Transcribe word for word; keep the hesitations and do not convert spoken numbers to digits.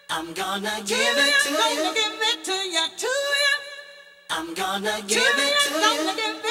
I'm gonna give it to you. Gonna give it to you, to you. I'm gonna give it to you.